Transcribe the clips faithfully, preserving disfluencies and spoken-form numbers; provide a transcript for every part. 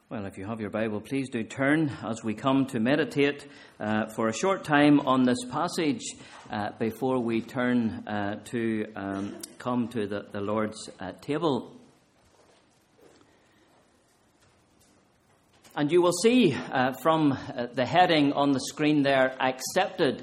Well, if you have your Bible, please do turn as we come to meditate uh, for a short time on this passage uh, before we turn uh, to um, come to the, the Lord's uh, table. And you will see uh, from uh, the heading on the screen there, accepted.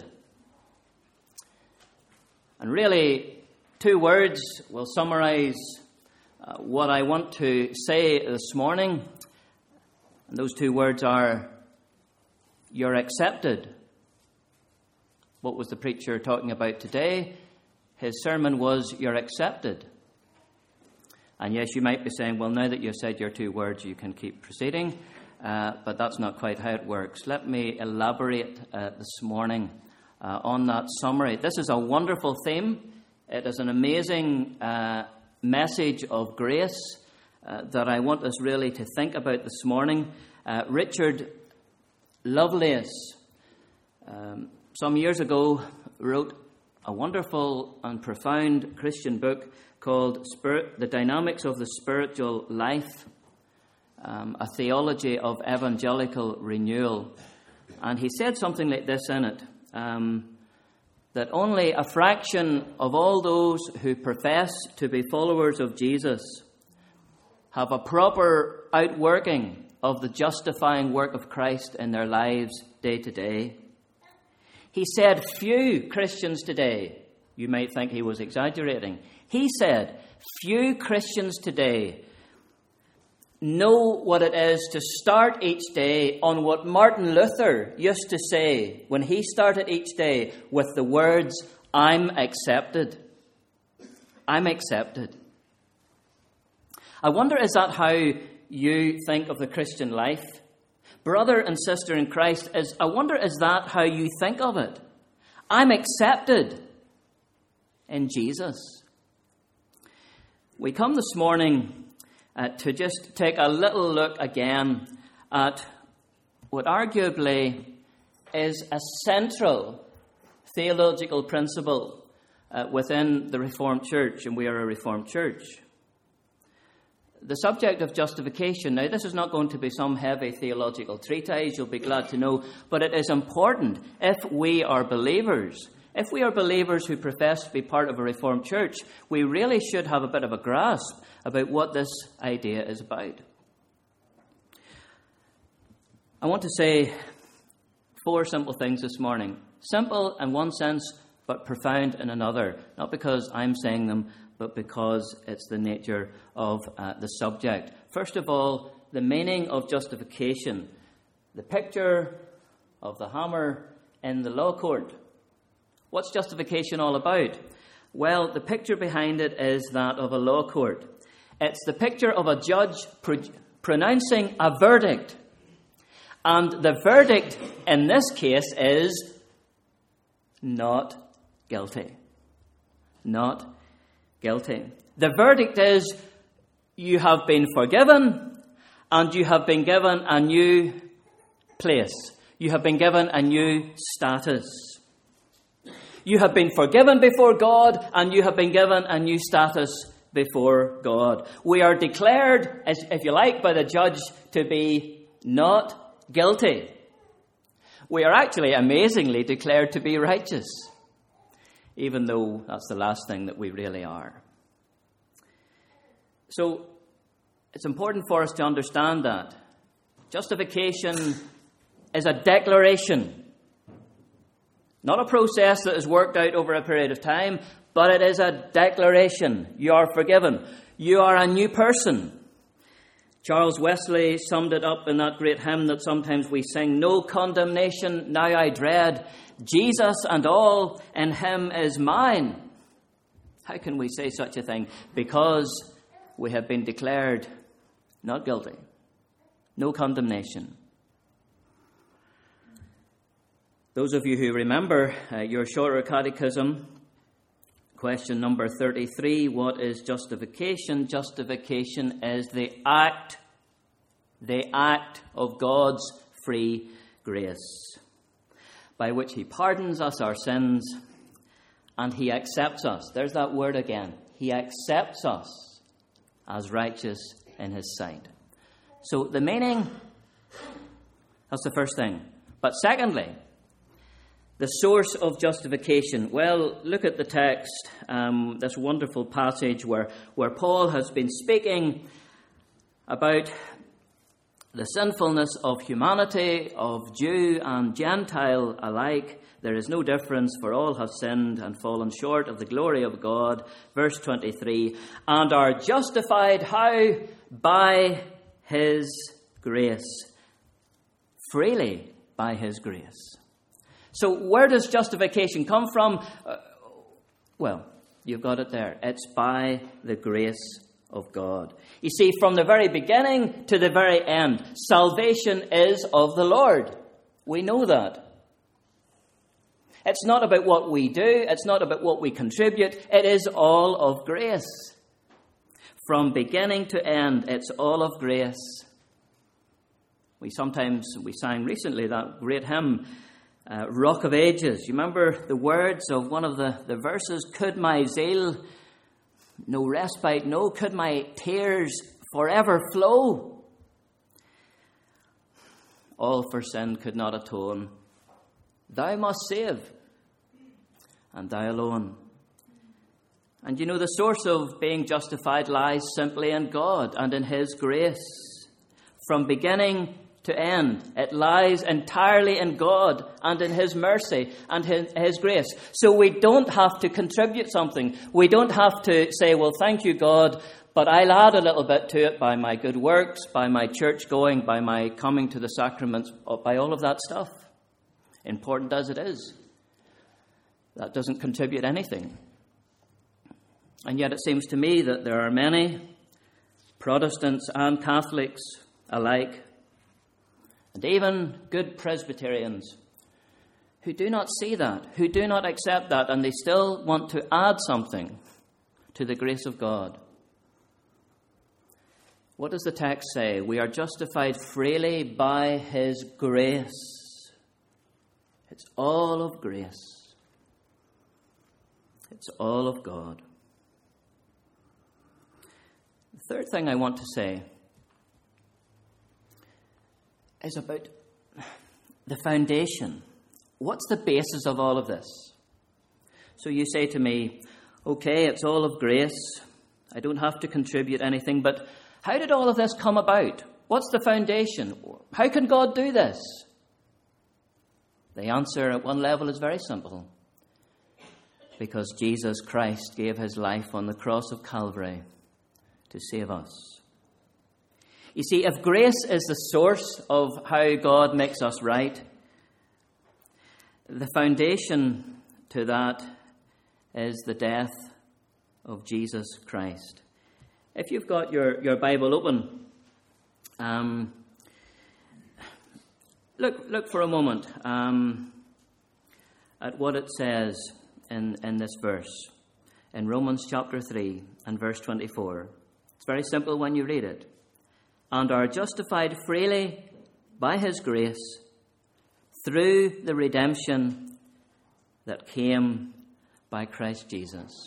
And really, two words will summarize uh, what I want to say this morning. And those two words are, you're accepted. What was the preacher talking about today? His sermon was, you're accepted. And yes, you might be saying, well, now that you've said your two words, you can keep proceeding. Uh, but that's not quite how it works. Let me elaborate uh, this morning uh, on that summary. This is a wonderful theme. It is an amazing uh, message of grace Uh, that I want us really to think about this morning. Uh, Richard Lovelace, um, some years ago, wrote a wonderful and profound Christian book called Spirit, The Dynamics of the Spiritual Life, um, a theology of evangelical renewal. And he said something like this in it, um, that only a fraction of all those who profess to be followers of Jesus have a proper outworking of the justifying work of Christ in their lives day to day. He said few Christians today, you might think he was exaggerating, he said few Christians today know what it is to start each day on what Martin Luther used to say when he started each day with the words, I'm accepted. I'm accepted. I wonder, is that how you think of the Christian life? Brother and sister in Christ, is I wonder, is that how you think of it? I'm accepted in Jesus. We come this morning uh, to just take a little look again at what arguably is a central theological principle uh, within the Reformed Church, and we are a Reformed Church. The subject of justification, now this is not going to be some heavy theological treatise, you'll be glad to know, but it is important if we are believers. If we are believers who profess to be part of a Reformed church, we really should have a bit of a grasp about what this idea is about. I want to say four simple things this morning. Simple in one sense, but profound in another. Not because I'm saying them, but because it's the nature of uh, the subject. First of all, the meaning of justification. The picture of the hammer in the law court. What's justification all about? Well, the picture behind it is that of a law court. It's the picture of a judge pro- pronouncing a verdict. And the verdict in this case is not guilty. Not guilty. The verdict is you have been forgiven and you have been given a new place. You have been given a new status. You have been forgiven before God and you have been given a new status before God. We are declared, as if you like, by the judge to be not guilty. We are actually amazingly declared to be righteous, even though that's the last thing that we really are. So it's important for us to understand that justification is a declaration, not a process that is worked out over a period of time, but it is a declaration. You are forgiven. You are a new person. Charles Wesley summed it up in that great hymn that sometimes we sing, no condemnation now I dread, Jesus and all in him is mine. How can we say such a thing? Because we have been declared not guilty. No condemnation. Those of you who remember uh, your shorter catechism, question number thirty-three, what is justification? Justification is the act, the act of God's free grace, by which he pardons us our sins and he accepts us. There's that word again. He accepts us as righteous in his sight. So the meaning, that's the first thing. But secondly, the source of justification. Well, look at the text, um, this wonderful passage where, where Paul has been speaking about the sinfulness of humanity, of Jew and Gentile alike. There is no difference, for all have sinned and fallen short of the glory of God. Verse twenty-three, and are justified, how? By his grace. Freely by his grace. So where does justification come from? Uh, well, you've got it there. It's by the grace of God. You see, from the very beginning to the very end, salvation is of the Lord. We know that. It's not about what we do. It's not about what we contribute. It is all of grace. From beginning to end, it's all of grace. We sometimes, we sang recently that great hymn, Uh, Rock of Ages. You remember the words of one of the, the verses? Could my zeal no respite know? Could my tears forever flow? All for sin could not atone. Thou must save, and thou alone. And you know, the source of being justified lies simply in God and in his grace. From beginning to end, it lies entirely in God and in his mercy and his, his grace. So we don't have to contribute something. We don't have to say, well, thank you, God, but I'll add a little bit to it by my good works, by my church going, by my coming to the sacraments, by all of that stuff. Important as it is, that doesn't contribute anything. And yet it seems to me that there are many Protestants and Catholics alike, and even good Presbyterians, who do not see that, who do not accept that, and they still want to add something to the grace of God. What does the text say? We are justified freely by his grace. It's all of grace. It's all of God. The third thing I want to say is about the foundation. What's the basis of all of this? So you say to me, okay, it's all of grace. I don't have to contribute anything, but how did all of this come about? What's the foundation? How can God do this? The answer at one level is very simple. Because Jesus Christ gave his life on the cross of Calvary to save us. You see, if grace is the source of how God makes us right, the foundation to that is the death of Jesus Christ. If you've got your, your Bible open, um, look look for a moment um, at what it says in, in this verse, in Romans chapter three and verse twenty-four. It's very simple when you read it. And are justified freely by his grace through the redemption that came by Christ Jesus.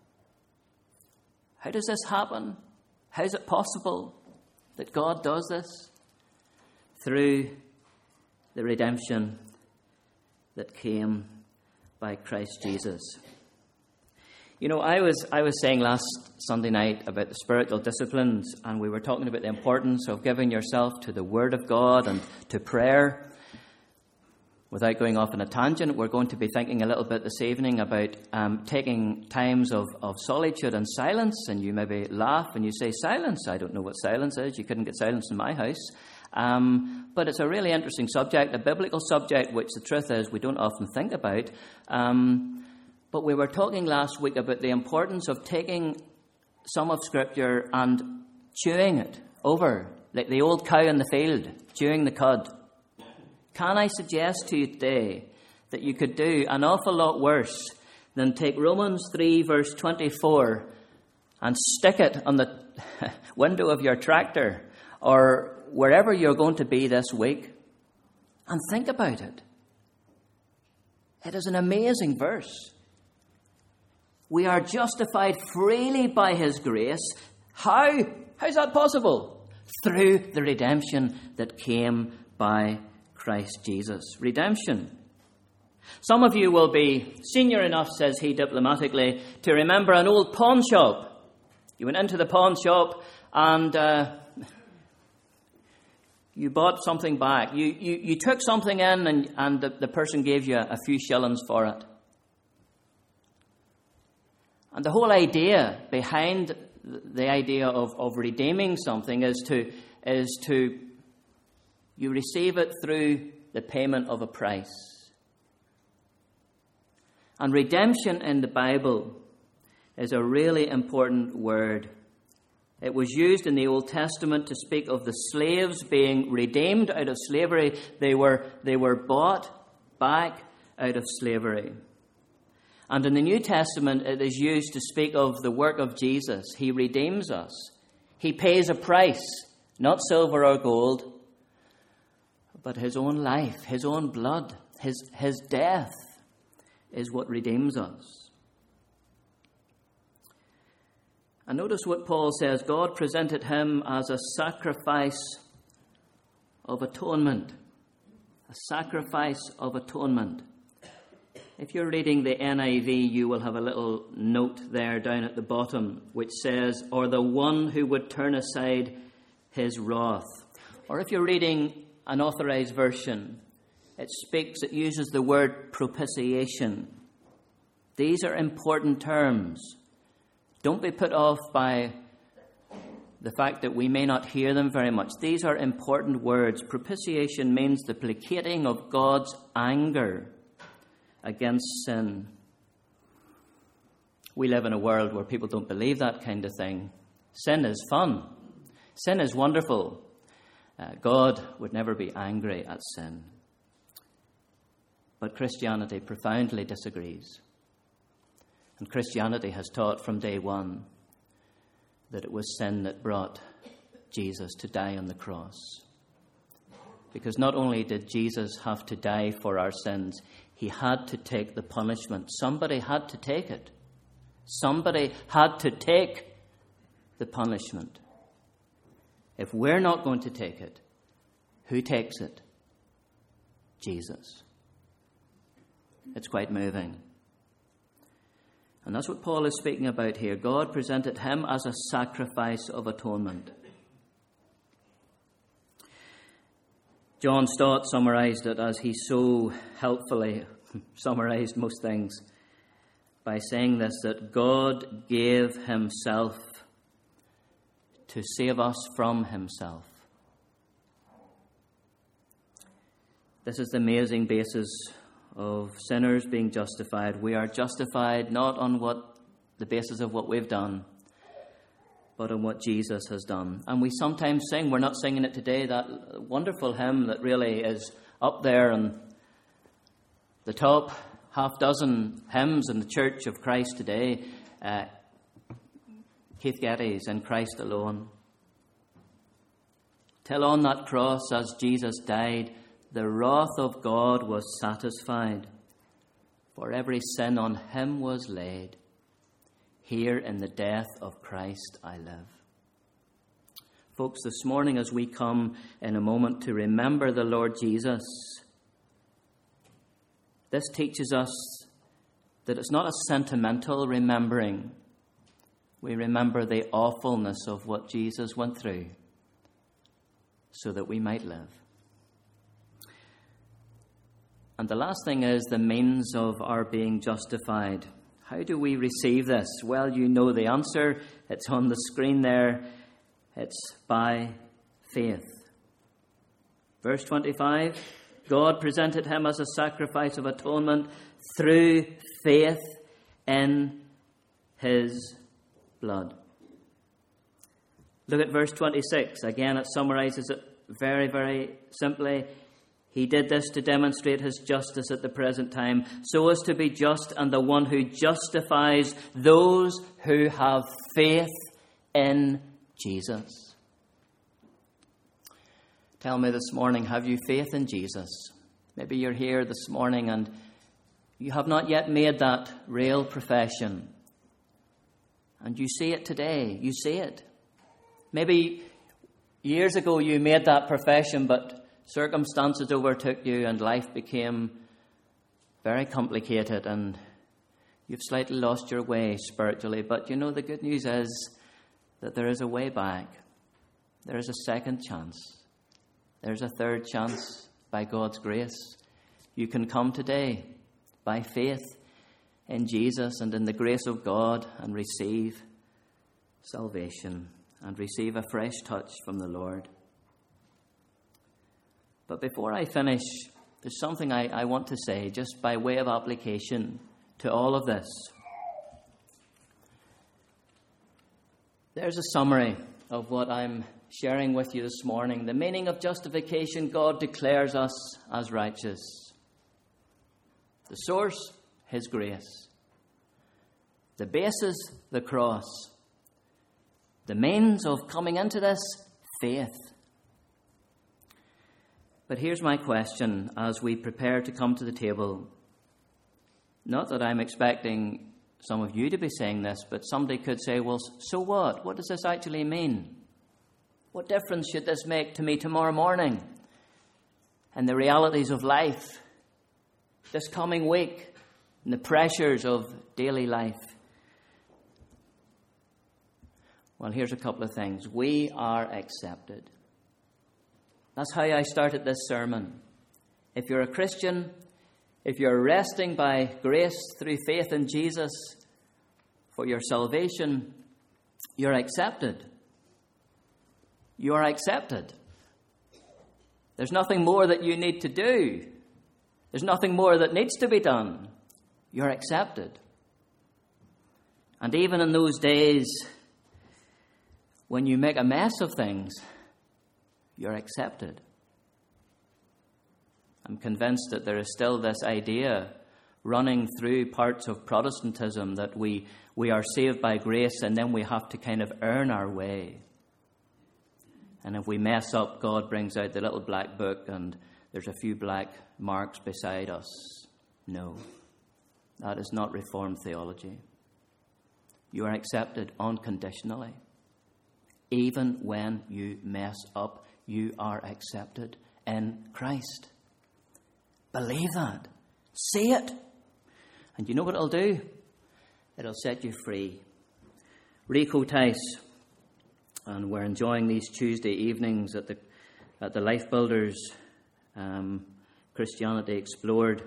How does this happen? How is it possible that God does this? Through the redemption that came by Christ Jesus. You know, I was I was saying last Sunday night about the spiritual disciplines, and we were talking about the importance of giving yourself to the Word of God and to prayer. Without going off on a tangent, we're going to be thinking a little bit this evening about um, taking times of, of solitude and silence. And you maybe laugh and you say, silence? I don't know what silence is. You couldn't get silence in my house. Um, but it's a really interesting subject, a biblical subject, which the truth is we don't often think about. Um, but we were talking last week about the importance of taking some of Scripture and chewing it over, like the old cow in the field, chewing the cud. Can I suggest to you today that you could do an awful lot worse than take Romans three verse twenty-four and stick it on the window of your tractor or wherever you're going to be this week and think about it. It is an amazing verse. We are justified freely by his grace. How? How's that possible? through the redemption that came by Christ Jesus. Redemption. Some of you will be senior enough, says he diplomatically, to remember an old pawn shop. You went into the pawn shop and uh, you bought something back. You, you, you took something in and, and the, the person gave you a few shillings for it. And the whole idea behind the idea of, of redeeming something is to, is to, you receive it through the payment of a price. And redemption in the Bible is a really important word. It was used in the Old Testament to speak of the slaves being redeemed out of slavery. They were, they were bought back out of slavery. And in the New Testament, it is used to speak of the work of Jesus. He redeems us. He pays a price, not silver or gold, but his own life, his own blood, his, his death is what redeems us. And notice what Paul says. God presented him as a sacrifice of atonement. A sacrifice of atonement. If you're reading the N I V, you will have a little note there down at the bottom which says, or the one who would turn aside his wrath. Or if you're reading an authorized version, it speaks, it uses the word propitiation. These are important terms. Don't be put off by the fact that we may not hear them very much. These are important words. Propitiation means the placating of God's anger against sin. We live in a world where people don't believe that kind of thing. Sin is fun. Sin is wonderful. Uh, God would never be angry at sin. But Christianity profoundly disagrees. And Christianity has taught from day one that it was sin that brought Jesus to die on the cross. Because not only did Jesus have to die for our sins, he had to take the punishment. Somebody had to take it. Somebody had to take the punishment. If we're not going to take it, who takes it? Jesus. It's quite moving. And that's what Paul is speaking about here. God presented him as a sacrifice of atonement. John Stott summarized it as he so helpfully summarized most things by saying this, that God gave himself to save us from himself. This is the amazing basis of sinners being justified. We are justified not on what the basis of what we've done, but on what Jesus has done. And we sometimes sing, we're not singing it today, that wonderful hymn that really is up there on the top half dozen hymns in the Church of Christ today. Uh, Keith Getty's In Christ Alone. Till on that cross as Jesus died, the wrath of God was satisfied, for every sin on him was laid. Here in the death of Christ I live. Folks, this morning as we come in a moment to remember the Lord Jesus, this teaches us that it's not a sentimental remembering. We remember the awfulness of what Jesus went through so that we might live. And the last thing is the means of our being justified. How do we receive this? Well, you know the answer. It's on the screen there. It's by faith. Verse twenty-five, God presented him as a sacrifice of atonement through faith in his blood. Look at verse twenty-six. Again, it summarizes it very, very simply. He did this to demonstrate his justice at the present time, so as to be just and the one who justifies those who have faith in Jesus. Tell me this morning, have you faith in Jesus? Maybe you're here this morning and you have not yet made that real profession. And you see it today. You see it. Maybe Years ago you made that profession, but circumstances overtook you and life became very complicated and you've slightly lost your way spiritually. But you know, the good news is that there is a way back. There is a second chance. There's a third chance by God's grace. You can come today by faith in Jesus and in the grace of God and receive salvation and receive a fresh touch from the Lord. But before I finish, there's something I, I want to say just by way of application to all of this. There's a summary of what I'm sharing with you this morning. The meaning of justification: God declares us as righteous. The source, His grace. The basis, the cross. The means of coming into this, faith. But here's my question as we prepare to come to the table. Not that I'm expecting some of you to be saying this, but somebody could say, well, so what? What does this actually mean? What difference should this make to me tomorrow morning and the realities of life this coming week and the pressures of daily life? Well, here's a couple of things. We are accepted. That's how I started this sermon. If you're a Christian, if you're resting by grace through faith in Jesus for your salvation, you're accepted. You are accepted. There's nothing more that you need to do. There's nothing more that needs to be done. You're accepted. And even in those days when you make a mess of things, you're accepted. I'm convinced that there is still this idea running through parts of Protestantism that we, we are saved by grace and then we have to kind of earn our way. And if we mess up, God brings out the little black book and there's a few black marks beside us. No, that is not Reformed theology. You are accepted unconditionally. Even when you mess up, you are accepted in Christ. Believe that. Say it. And you know what it'll do? It'll set you free. Rico Tice, and we're enjoying these Tuesday evenings at the at the Life Builders um, Christianity Explored.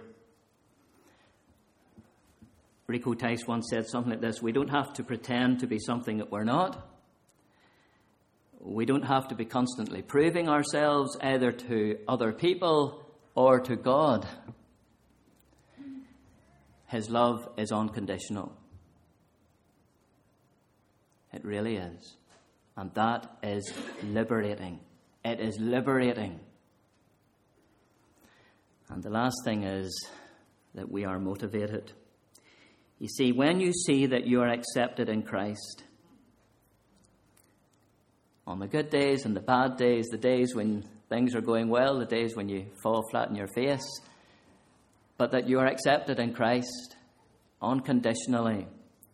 Rico Tice once said something like this: we don't have to pretend to be something that we're not. We don't have to be constantly proving ourselves either to other people or to God. His love is unconditional. It really is. And that is liberating. It is liberating. And the last thing is that we are motivated. You see, when you see that you are accepted in Christ, on the good days and the bad days, the days when things are going well, the days when you fall flat on your face, but that you are accepted in Christ unconditionally,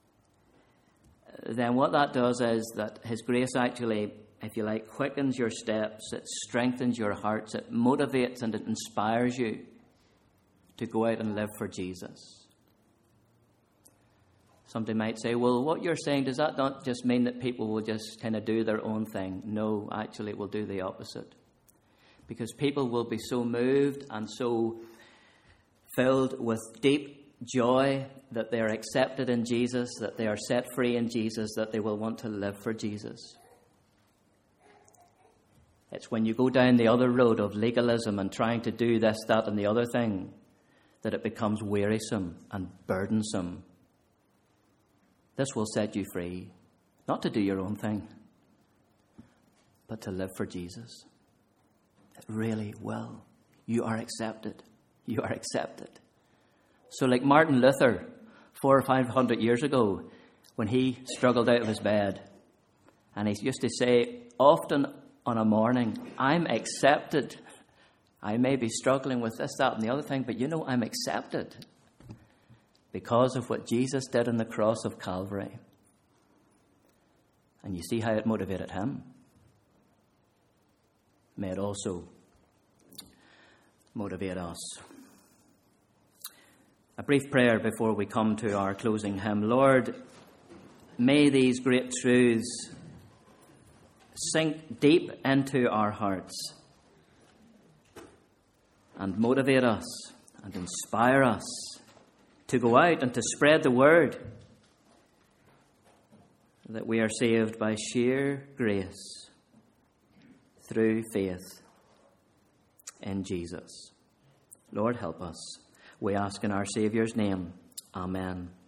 then what that does is that His grace actually, if you like, quickens your steps, it strengthens your hearts, it motivates and it inspires you to go out and live for Jesus. Somebody might say, well, what you're saying, does that not just mean that people will just kind of do their own thing? No, actually it will do the opposite. Because people will be so moved and so filled with deep joy that they are accepted in Jesus, that they are set free in Jesus, that they will want to live for Jesus. It's when you go down the other road of legalism and trying to do this, that, and the other thing that it becomes wearisome and burdensome. This will set you free, not to do your own thing, but to live for Jesus. It really will. You are accepted. You are accepted. So like Martin Luther, four or five hundred years ago, when he struggled out of his bed, and he used to say, often on a morning, I'm accepted. I may be struggling with this, that, and the other thing, but you know, I'm accepted because of what Jesus did on the cross of Calvary. And you see how it motivated him. may it also motivate us. A brief prayer before we come to our closing hymn. Lord, may these great truths sink deep into our hearts and motivate us and inspire us to go out and to spread the word that we are saved by sheer grace through faith in Jesus. Lord, help us. We ask in our Saviour's name. Amen.